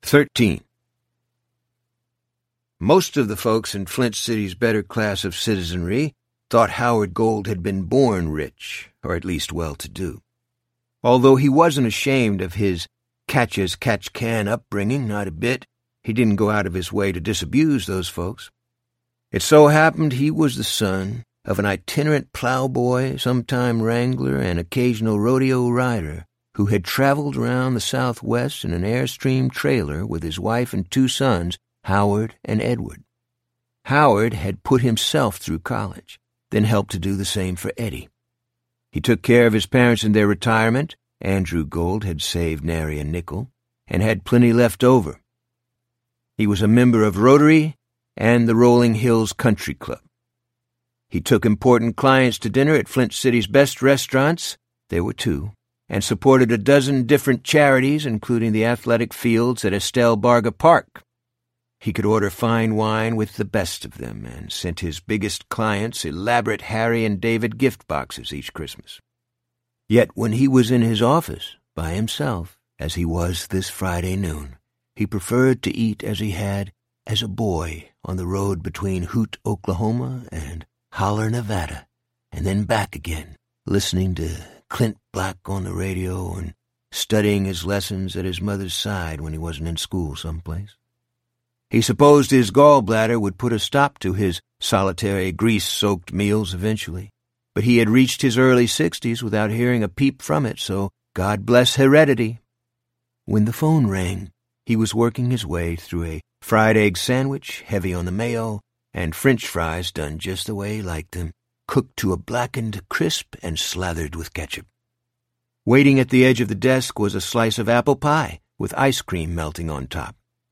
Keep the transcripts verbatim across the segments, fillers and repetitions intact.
thirteen. Most of the folks in Flint City's better class of citizenry thought Howard Gold had been born rich, or at least well-to-do. Although he wasn't ashamed of his catch-as-catch-can upbringing, not a bit, he didn't go out of his way to disabuse those folks. It so happened he was the son of an itinerant plowboy, sometime wrangler, and occasional rodeo rider who had traveled around the Southwest in an Airstream trailer with his wife and two sons, Howard and Edward. Howard had put himself through college, then helped to do the same for Eddie. He took care of his parents in their retirement. Andrew Gold had saved nary a nickel, and had plenty left over. He was a member of Rotary and the Rolling Hills Country Club. He took important clients to dinner at Flint City's best restaurants, there were two, and supported a dozen different charities, including the athletic fields at Estelle Barga Park. He could order fine wine with the best of them, and sent his biggest clients elaborate Harry and David gift boxes each Christmas. Yet when he was in his office, by himself, as he was this Friday noon, he preferred to eat as he had as a boy on the road between Hoot, Oklahoma, and Holler, Nevada, and then back again, listening to Clint Black on the radio and studying his lessons at his mother's side when he wasn't in school someplace. He supposed his gallbladder would put a stop to his solitary, grease-soaked meals eventually, but he had reached his early sixties without hearing a peep from it, so God bless heredity. When the phone rang, he was working his way through a fried egg sandwich, heavy on the mayo, and French fries done just the way he liked them, cooked to a blackened crisp and slathered with ketchup. Waiting at the edge of the desk was a slice of apple pie with ice cream melting on top.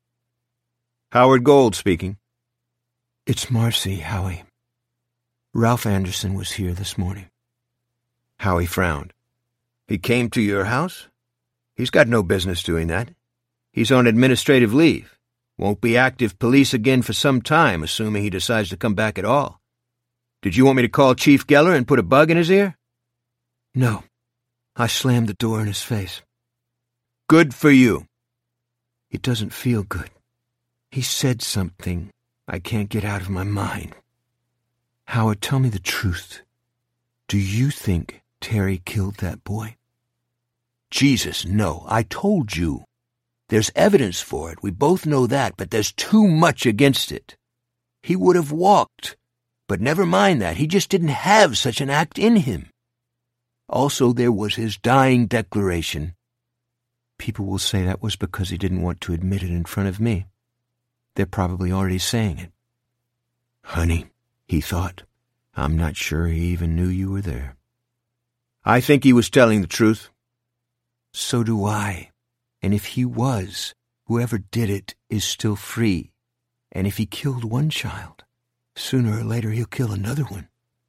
Howard Gold speaking. It's Marcy, Howie. Ralph Anderson was here this morning. Howie frowned. He came to your house? He's got no business doing that. He's on administrative leave. Won't be active police again for some time, assuming he decides to come back at all. Did you want me to call Chief Geller and put a bug in his ear? No. I slammed the door in his face. Good for you. It doesn't feel good. He said something I can't get out of my mind. Howard, tell me the truth. Do you think Terry killed that boy? Jesus, no. I told you. There's evidence for it. We both know that, but there's too much against it. He would have walked. But never mind that. He just didn't have such an act in him. Also, there was his dying declaration. People will say that was because he didn't want to admit it in front of me. They're probably already saying it. Honey, he thought, I'm not sure he even knew you were there. I think he was telling the truth. So do I. And if he was, whoever did it is still free. And if he killed one child, sooner or later he'll kill another one.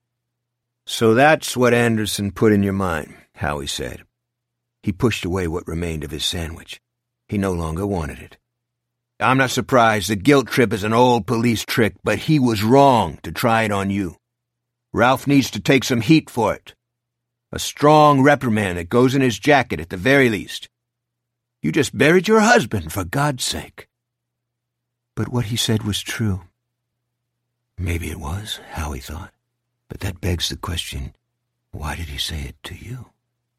So that's what Anderson put in your mind, Howie said. He pushed away what remained of his sandwich. He no longer wanted it. I'm not surprised. The guilt trip is an old police trick, but he was wrong to try it on you. Ralph needs to take some heat for it. A strong reprimand that goes in his jacket at the very least. You just buried your husband, for God's sake. But what he said was true. Maybe it was, Howie thought. But that begs the question, why did he say it to you?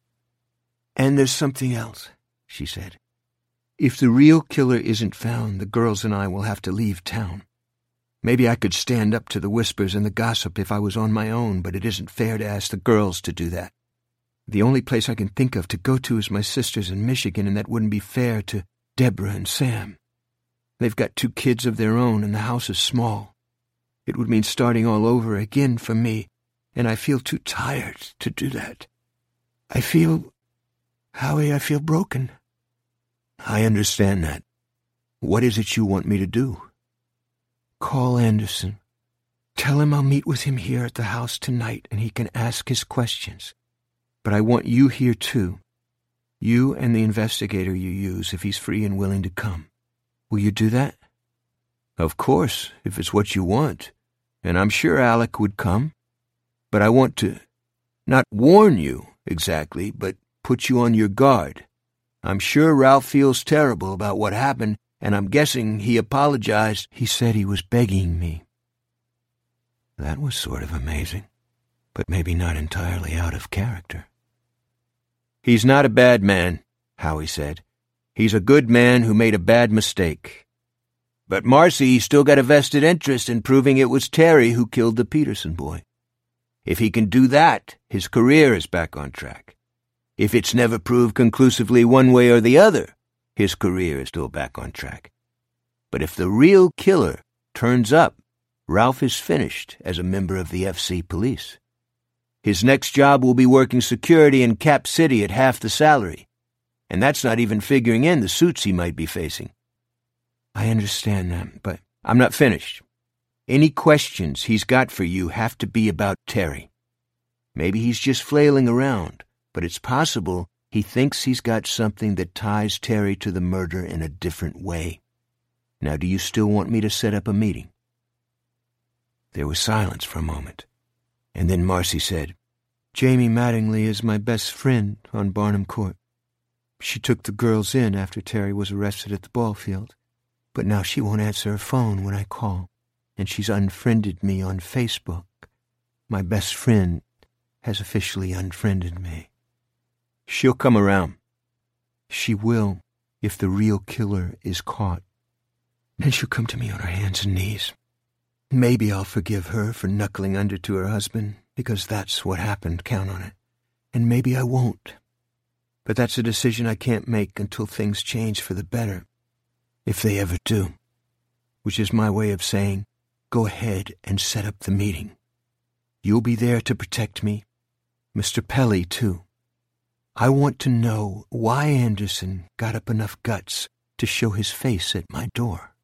And there's something else, she said. If the real killer isn't found, the girls and I will have to leave town. Maybe I could stand up to the whispers and the gossip if I was on my own, but it isn't fair to ask the girls to do that. The only place I can think of to go to is my sister's in Michigan, and that wouldn't be fair to Deborah and Sam. They've got two kids of their own, and the house is small. It would mean starting all over again for me, and I feel too tired to do that. I feel... Howie, I feel broken. I understand that. What is it you want me to do? Call Anderson. Tell him I'll meet with him here at the house tonight and he can ask his questions. But I want you here too. You and the investigator you use if he's free and willing to come. Will you do that? Of course, if it's what you want. And I'm sure Alec would come. But I want to not warn you exactly, but put you on your guard. I'm sure Ralph feels terrible about what happened, and I'm guessing he apologized. He said he was begging me. That was sort of amazing, but maybe not entirely out of character. He's not a bad man, Howie said. He's a good man who made a bad mistake. But Marcy still got a vested interest in proving it was Terry who killed the Peterson boy. If he can do that, his career is back on track. If it's never proved conclusively one way or the other, his career is still back on track. But if the real killer turns up, Ralph is finished as a member of the F C police. His next job will be working security in Cap City at half the salary, and that's not even figuring in the suits he might be facing. I understand that, but I'm not finished. Any questions he's got for you have to be about Terry. Maybe he's just flailing around, but it's possible he thinks he's got something that ties Terry to the murder in a different way. Now, do you still want me to set up a meeting? There was silence for a moment, and then Marcy said, Jamie Mattingly is my best friend on Barnum Court. She took the girls in after Terry was arrested at the ball field, but now she won't answer her phone when I call, and she's unfriended me on Facebook. My best friend has officially unfriended me. She'll come around. She will, if the real killer is caught. Then she'll come to me on her hands and knees. Maybe I'll forgive her for knuckling under to her husband, because that's what happened, count on it. And maybe I won't. But that's a decision I can't make until things change for the better, if they ever do. Which is my way of saying, go ahead and set up the meeting. You'll be there to protect me. Mister Pelly, too. I want to know why Anderson got up enough guts to show his face at my door.